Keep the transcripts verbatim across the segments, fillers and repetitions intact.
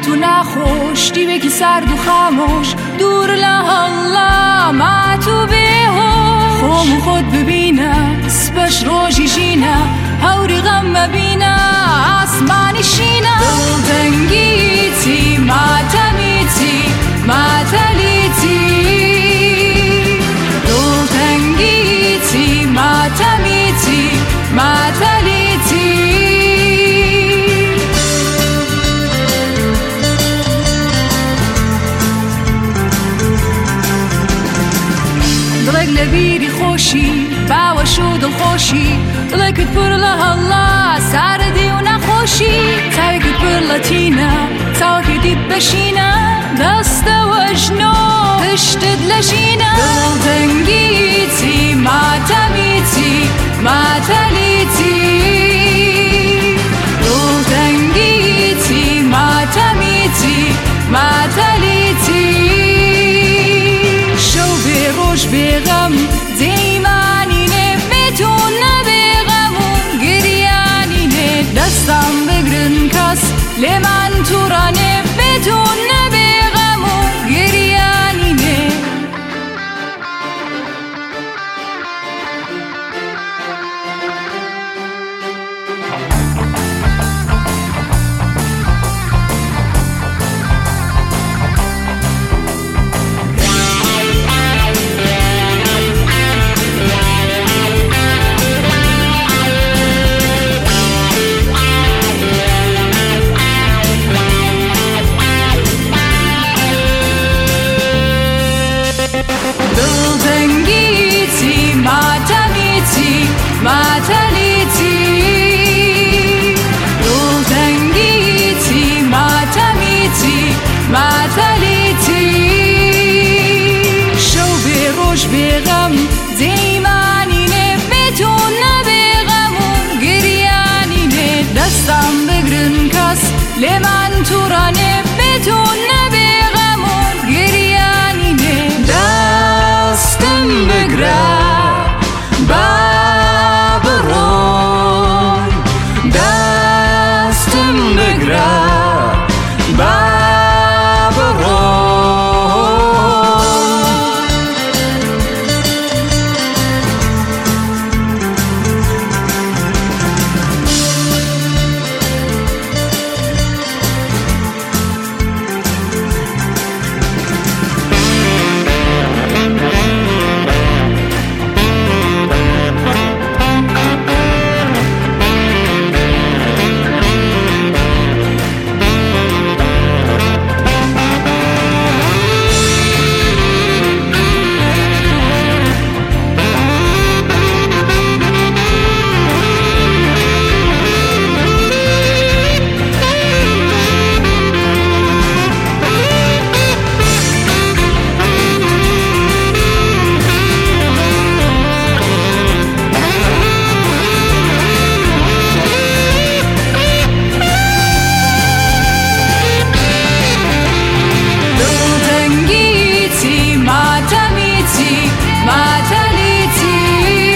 تو نخوش دیوه که سرد و خاموش دور لحالا ما تو بیهوش خوم خود ببینه سپش روشی شینه هوری غم مبینه آسمانی شینه دل دنگیتی ماتمیتی ماتلیتی دل دنگیتی ماتمیتی ماتلیتی دلك لبيري خوشي باوشو دل خوشي دلك تبر لها الله ساردي ونخوشي تاوك تبر لتينا تاوك دي بشينا دست وجنو تشتد لشينا دل دنگيتي ما تميتي ما تليتي دل دنگيتي ما تميتي ما تليتي روش بیغم دیمانینه میتونه بیغمون گریانینه دستم بگرن کس لمن تورانه میتونه بیغمون گریانینه ماتلیتی دل دنگیتی ماتمیتی ماتلیتی شو به روش بیغم دیمانینه میتونه بیغمون گریانینه دستم بگرن کس لمن تورانه میتونه بیغمون گریانینه دستم بگرن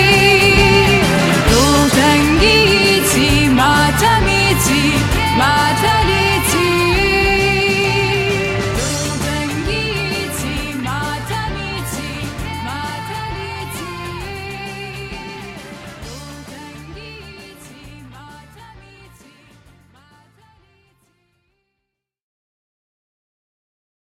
My